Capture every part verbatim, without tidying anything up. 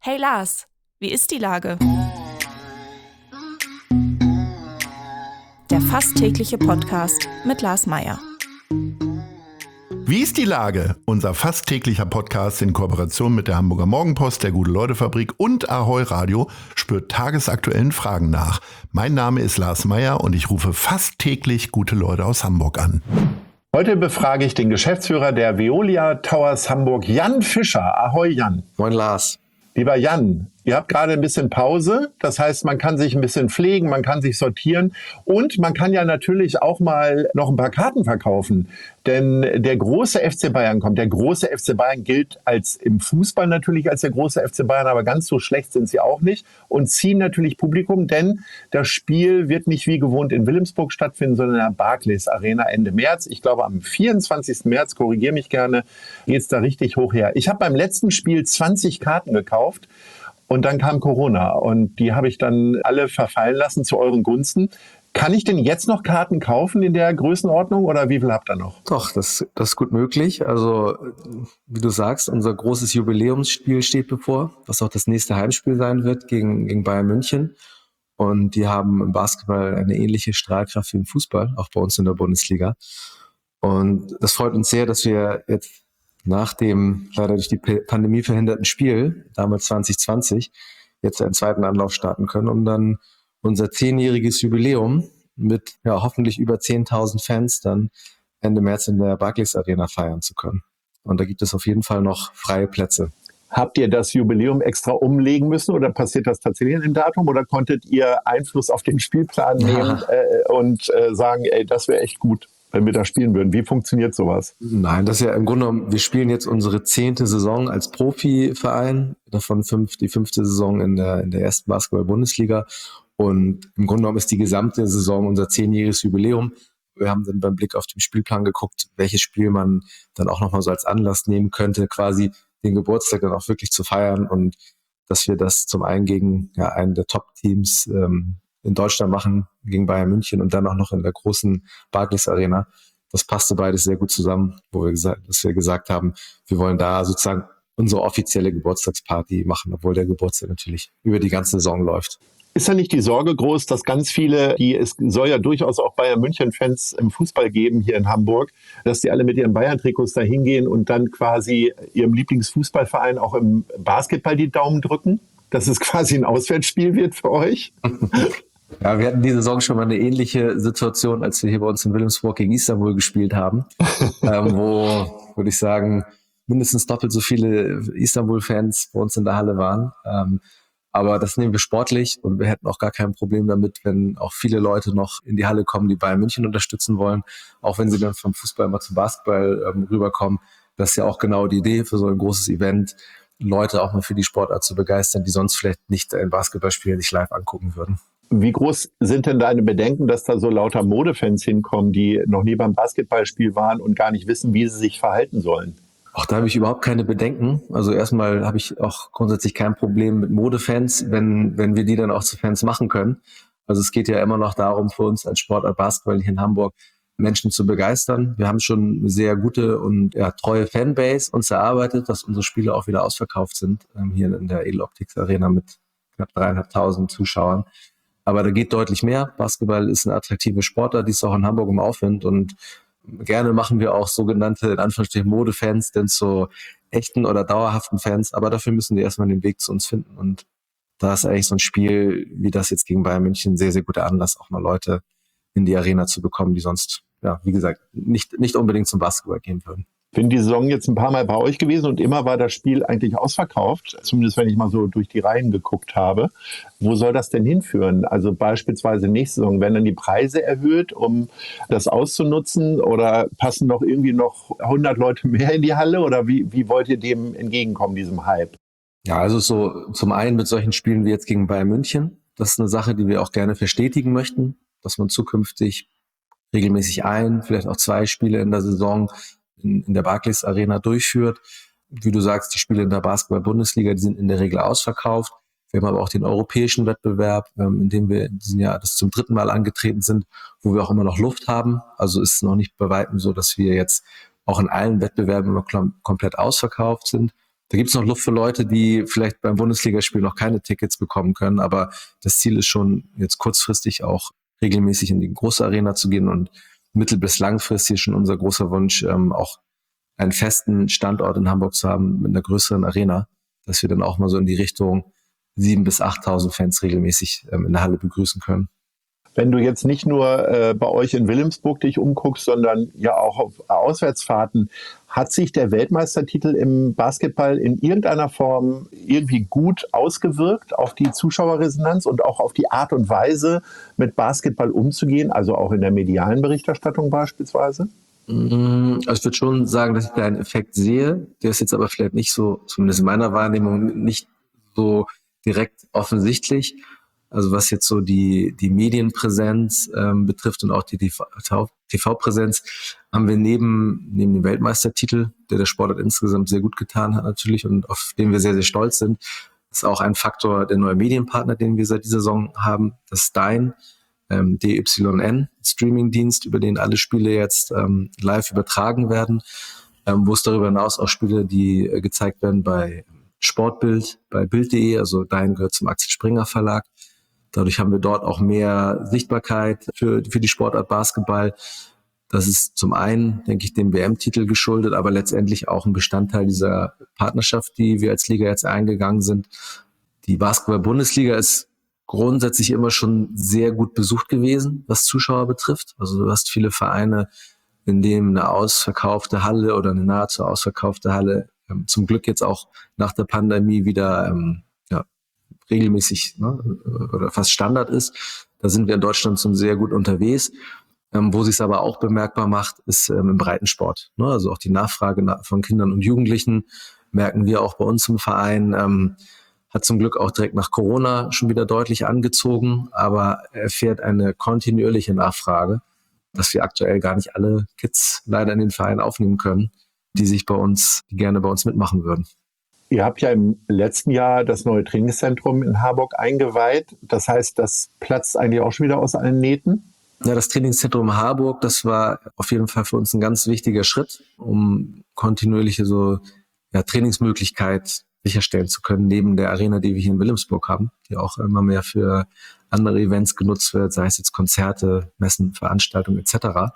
Hey Lars, wie ist die Lage? Der fast tägliche Podcast mit Lars Meyer. Wie ist die Lage? Unser fast täglicher Podcast in Kooperation mit der Hamburger Morgenpost, der Gute-Leute-Fabrik und Ahoi Radio spürt tagesaktuellen Fragen nach. Mein Name ist Lars Meyer und ich rufe fast täglich gute Leute aus Hamburg an. Heute befrage ich den Geschäftsführer der Veolia Towers Hamburg, Jan Fischer. Ahoi Jan. Moin Lars. Lieber Jan, ihr habt gerade ein bisschen Pause, das heißt, man kann sich ein bisschen pflegen, man kann sich sortieren und man kann ja natürlich auch mal noch ein paar Karten verkaufen, denn der große F C Bayern kommt. Der große F C Bayern gilt als im Fußball natürlich als der große F C Bayern, aber ganz so schlecht sind sie auch nicht und ziehen natürlich Publikum, denn das Spiel wird nicht wie gewohnt in Wilhelmsburg stattfinden, sondern in der Barclays Arena Ende März. Ich glaube, am vierundzwanzigsten März, korrigiere mich gerne, geht es da richtig hoch her. Ich habe beim letzten Spiel zwanzig Karten gekauft. Und dann kam Corona und die habe ich dann alle verfallen lassen zu euren Gunsten. Kann ich denn jetzt noch Karten kaufen in der Größenordnung oder wie viel habt ihr noch? Doch, das, das ist gut möglich. Also wie du sagst, unser großes Jubiläumsspiel steht bevor, was auch das nächste Heimspiel sein wird gegen, gegen Bayern München. Und die haben im Basketball eine ähnliche Strahlkraft wie im Fußball, auch bei uns in der Bundesliga. Und das freut uns sehr, dass wir jetzt nach dem leider durch die Pandemie verhinderten Spiel, damals zwanzig zwanzig, jetzt einen zweiten Anlauf starten können, um dann unser zehnjähriges Jubiläum mit ja hoffentlich über zehntausend Fans dann Ende März in der Barclays Arena feiern zu können. Und da gibt es auf jeden Fall noch freie Plätze. Habt ihr das Jubiläum extra umlegen müssen oder passiert das tatsächlich in dem Datum oder konntet ihr Einfluss auf den Spielplan nehmen äh, und äh, sagen, ey, das wäre echt gut, wenn wir da spielen würden? Wie funktioniert sowas? Nein, das ist ja im Grunde genommen, wir spielen jetzt unsere zehnte Saison als Profiverein, davon fünf, die fünfte Saison in der, in der ersten Basketball-Bundesliga. Und im Grunde genommen ist die gesamte Saison unser zehnjähriges Jubiläum. Wir haben dann beim Blick auf den Spielplan geguckt, welches Spiel man dann auch nochmal so als Anlass nehmen könnte, quasi den Geburtstag dann auch wirklich zu feiern und dass wir das zum einen gegen ja, einen der Top-Teams ähm, in Deutschland machen, gegen Bayern München und dann auch noch in der großen Barclays Arena. Das passte beides sehr gut zusammen, wo wir gesagt, dass wir gesagt haben, wir wollen da sozusagen unsere offizielle Geburtstagsparty machen, obwohl der Geburtstag natürlich über die ganze Saison läuft. Ist ja nicht die Sorge groß, dass ganz viele, die es soll ja durchaus auch Bayern München-Fans im Fußball geben hier in Hamburg, dass die alle mit ihren Bayern-Trikots da hingehen und dann quasi ihrem Lieblingsfußballverein auch im Basketball die Daumen drücken? Dass es quasi ein Auswärtsspiel wird für euch? Ja, wir hatten diese Saison schon mal eine ähnliche Situation, als wir hier bei uns in Wilhelmsburg gegen Istanbul gespielt haben, ähm, wo, würde ich sagen, mindestens doppelt so viele Istanbul-Fans bei uns in der Halle waren. Ähm, aber das nehmen wir sportlich und wir hätten auch gar kein Problem damit, wenn auch viele Leute noch in die Halle kommen, die Bayern München unterstützen wollen, auch wenn sie dann vom Fußball mal zum Basketball ähm, rüberkommen. Das ist ja auch genau die Idee für so ein großes Event, Leute auch mal für die Sportart zu begeistern, die sonst vielleicht nicht ein Basketballspiel sich live angucken würden. Wie groß sind denn deine Bedenken, dass da so lauter Modefans hinkommen, die noch nie beim Basketballspiel waren und gar nicht wissen, wie sie sich verhalten sollen? Auch da habe ich überhaupt keine Bedenken. Also erstmal habe ich auch grundsätzlich kein Problem mit Modefans, wenn, wenn wir die dann auch zu Fans machen können. Also es geht ja immer noch darum, für uns als Sportart Basketball hier in Hamburg Menschen zu begeistern. Wir haben schon eine sehr gute und ja, treue Fanbase uns erarbeitet, dass unsere Spiele auch wieder ausverkauft sind, ähm, hier in der Edeloptics Arena mit knapp dreieinhalbtausend Zuschauern. Aber da geht deutlich mehr. Basketball ist eine attraktive Sportart, die ist auch in Hamburg im Aufwind und gerne machen wir auch sogenannte, in Anführungsstrichen, Modefans, denn zu echten oder dauerhaften Fans. Aber dafür müssen die erstmal den Weg zu uns finden. Und da ist eigentlich so ein Spiel wie das jetzt gegen Bayern München ein sehr, sehr guter Anlass, auch mal Leute in die Arena zu bekommen, die sonst, ja, wie gesagt, nicht, nicht unbedingt zum Basketball gehen würden. Ich bin die Saison jetzt ein paar Mal bei euch gewesen und immer war das Spiel eigentlich ausverkauft, zumindest wenn ich mal so durch die Reihen geguckt habe. Wo soll das denn hinführen? Also beispielsweise nächste Saison, werden dann die Preise erhöht, um das auszunutzen oder passen noch irgendwie noch hundert Leute mehr in die Halle oder wie, wie wollt ihr dem entgegenkommen, diesem Hype? Ja, also so zum einen mit solchen Spielen wie jetzt gegen Bayern München. Das ist eine Sache, die wir auch gerne verstetigen möchten, dass man zukünftig regelmäßig ein, vielleicht auch zwei Spiele in der Saison in, in der Barclays Arena durchführt. Wie du sagst, die Spiele in der Basketball-Bundesliga, die sind in der Regel ausverkauft. Wir haben aber auch den europäischen Wettbewerb, in dem wir in diesem Jahr das zum dritten Mal angetreten sind, wo wir auch immer noch Luft haben. Also ist es noch nicht bei weitem so, dass wir jetzt auch in allen Wettbewerben immer komplett ausverkauft sind. Da gibt es noch Luft für Leute, die vielleicht beim Bundesligaspiel noch keine Tickets bekommen können, aber das Ziel ist schon, jetzt kurzfristig auch regelmäßig in die große Arena zu gehen und mittel- bis langfristig schon unser großer Wunsch, ähm, auch einen festen Standort in Hamburg zu haben mit einer größeren Arena, dass wir dann auch mal so in die Richtung siebentausend bis achttausend Fans regelmäßig ähm, in der Halle begrüßen können. Wenn du jetzt nicht nur äh, bei euch in Wilhelmsburg dich umguckst, sondern ja auch auf Auswärtsfahrten, hat sich der Weltmeistertitel im Basketball in irgendeiner Form irgendwie gut ausgewirkt auf die Zuschauerresonanz und auch auf die Art und Weise, mit Basketball umzugehen, also auch in der medialen Berichterstattung beispielsweise? Also ich würde schon sagen, dass ich da einen Effekt sehe. Der ist jetzt aber vielleicht nicht so, zumindest in meiner Wahrnehmung, nicht so direkt offensichtlich. Also was jetzt so die die Medienpräsenz ähm, betrifft und auch die T V-Präsenz, haben wir neben neben dem Weltmeistertitel, der der Sportart insgesamt sehr gut getan hat natürlich und auf den wir sehr, sehr stolz sind, ist auch ein Faktor der neue Medienpartner, den wir seit dieser Saison haben, das ist Dein, ähm, D Y N, Streamingdienst, über den alle Spiele jetzt ähm, live übertragen werden, ähm, wo es darüber hinaus auch Spiele, die äh, gezeigt werden bei Sportbild, bei Bild punkt de, also Dein gehört zum Axel Springer Verlag. Dadurch haben wir dort auch mehr Sichtbarkeit für, für die Sportart Basketball. Das ist zum einen, denke ich, dem W M-Titel geschuldet, aber letztendlich auch ein Bestandteil dieser Partnerschaft, die wir als Liga jetzt eingegangen sind. Die Basketball-Bundesliga ist grundsätzlich immer schon sehr gut besucht gewesen, was Zuschauer betrifft. Also du hast viele Vereine, in denen eine ausverkaufte Halle oder eine nahezu ausverkaufte Halle ähm, zum Glück jetzt auch nach der Pandemie wieder ähm, ja, regelmäßig, ne, oder fast Standard ist. Da sind wir in Deutschland schon sehr gut unterwegs. Ähm, wo sich es aber auch bemerkbar macht, ist ähm, im Breitensport. Ne? Also auch die Nachfrage na- von Kindern und Jugendlichen merken wir auch bei uns im Verein. Ähm, hat zum Glück auch direkt nach Corona schon wieder deutlich angezogen, aber erfährt eine kontinuierliche Nachfrage, dass wir aktuell gar nicht alle Kids leider in den Verein aufnehmen können, die sich bei uns, die gerne bei uns mitmachen würden. Ihr habt ja im letzten Jahr das neue Trainingszentrum in Harburg eingeweiht. Das heißt, das platzt eigentlich auch schon wieder aus allen Nähten? Ja, das Trainingszentrum Harburg, das war auf jeden Fall für uns ein ganz wichtiger Schritt, um kontinuierliche so ja, Trainingsmöglichkeit sicherstellen zu können, neben der Arena, die wir hier in Wilhelmsburg haben, die auch immer mehr für andere Events genutzt wird, sei es jetzt Konzerte, Messen, Veranstaltungen et cetera.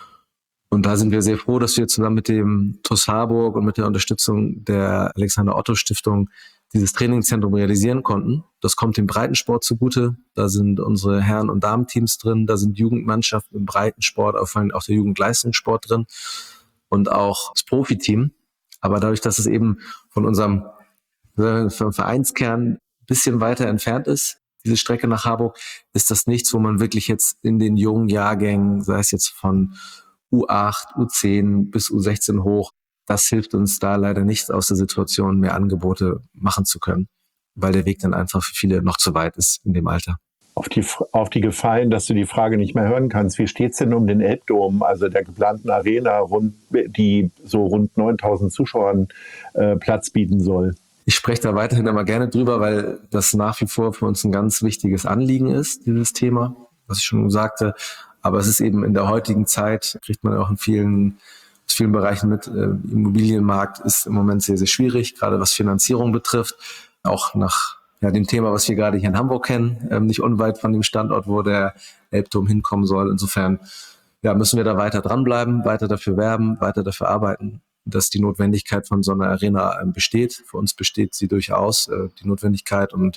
Und da sind wir sehr froh, dass wir zusammen mit dem T U S Harburg und mit der Unterstützung der Alexander-Otto-Stiftung dieses Trainingszentrum realisieren konnten. Das kommt dem Breitensport zugute. Da sind unsere Herren- und Damenteams drin, da sind Jugendmannschaften im Breitensport, vor allem auch der Jugendleistungssport drin und auch das Profiteam. Aber dadurch, dass es eben von unserem vom Vereinskern ein bisschen weiter entfernt ist, diese Strecke nach Harburg, ist das nichts, wo man wirklich jetzt in den jungen Jahrgängen, sei es jetzt von U acht, U zehn bis U sechzehn hoch, das hilft uns da leider nicht aus der Situation, mehr Angebote machen zu können, weil der Weg dann einfach für viele noch zu weit ist in dem Alter. Auf die, auf die Gefahr hin, dass du die Frage nicht mehr hören kannst. Wie steht es denn um den Elbdom, also der geplanten Arena, rund, die so rund neuntausend Zuschauern äh, Platz bieten soll? Ich spreche da weiterhin immer gerne drüber, weil das nach wie vor für uns ein ganz wichtiges Anliegen ist, dieses Thema, was ich schon sagte. Aber es ist eben in der heutigen Zeit, kriegt man auch in vielen, aus vielen Bereichen mit, äh, Immobilienmarkt ist im Moment sehr, sehr schwierig, gerade was Finanzierung betrifft. Auch nach ja, dem Thema, was wir gerade hier in Hamburg kennen, ähm, nicht unweit von dem Standort, wo der Elbdom hinkommen soll. Insofern ja, müssen wir da weiter dranbleiben, weiter dafür werben, weiter dafür arbeiten, dass die Notwendigkeit von so einer Arena ähm, besteht. Für uns besteht sie durchaus, äh, die Notwendigkeit. Und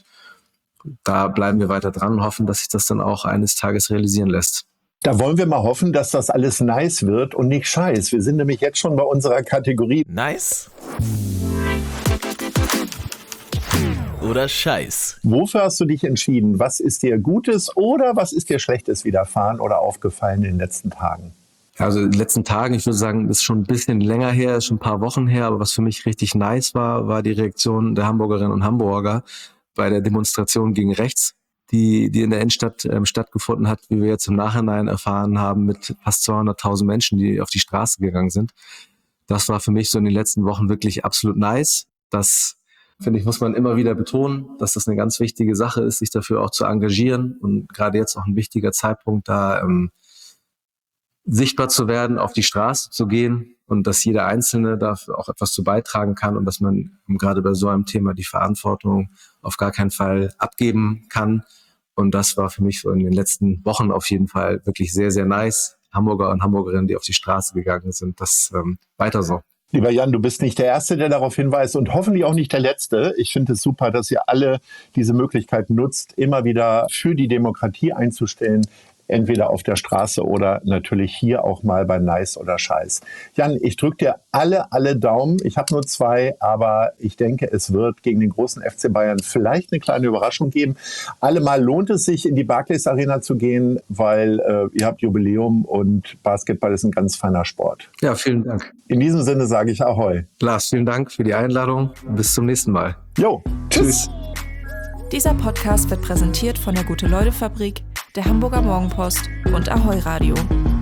da bleiben wir weiter dran und hoffen, dass sich das dann auch eines Tages realisieren lässt. Da wollen wir mal hoffen, dass das alles nice wird und nicht scheiß. Wir sind nämlich jetzt schon bei unserer Kategorie Nice oder Scheiß. Wofür hast du dich entschieden? Was ist dir Gutes oder was ist dir Schlechtes widerfahren oder aufgefallen in den letzten Tagen? Also in den letzten Tagen, ich würde sagen, das ist schon ein bisschen länger her, ist schon ein paar Wochen her, aber was für mich richtig nice war, war die Reaktion der Hamburgerinnen und Hamburger bei der Demonstration gegen rechts, die die in der Innenstadt ähm, stattgefunden hat, wie wir jetzt im Nachhinein erfahren haben, mit fast zweihunderttausend Menschen, die auf die Straße gegangen sind. Das war für mich so in den letzten Wochen wirklich absolut nice. Das, finde ich, muss man immer wieder betonen, dass das eine ganz wichtige Sache ist, sich dafür auch zu engagieren und gerade jetzt auch ein wichtiger Zeitpunkt, da ähm, sichtbar zu werden, auf die Straße zu gehen und dass jeder Einzelne dafür auch etwas zu beitragen kann und dass man gerade bei so einem Thema die Verantwortung auf gar keinen Fall abgeben kann. Und das war für mich so in den letzten Wochen auf jeden Fall wirklich sehr, sehr nice. Hamburger und Hamburgerinnen, die auf die Straße gegangen sind, das ähm, weiter so. Lieber Jan, du bist nicht der Erste, der darauf hinweist und hoffentlich auch nicht der Letzte. Ich finde es super, dass ihr alle diese Möglichkeit nutzt, immer wieder für die Demokratie einzustellen, entweder auf der Straße oder natürlich hier auch mal bei Nice oder Scheiß. Jan, ich drücke dir alle, alle Daumen. Ich habe nur zwei, aber ich denke, es wird gegen den großen F C Bayern vielleicht eine kleine Überraschung geben. Allemal lohnt es sich, in die Barclays Arena zu gehen, weil äh, ihr habt Jubiläum und Basketball ist ein ganz feiner Sport. Ja, vielen Dank. In diesem Sinne sage ich Ahoi. Lars, vielen Dank für die Einladung. Bis zum nächsten Mal. Jo, tschüss. Dieser Podcast wird präsentiert von der Gute-Leute-Fabrik, der Hamburger Morgenpost und Ahoi Radio.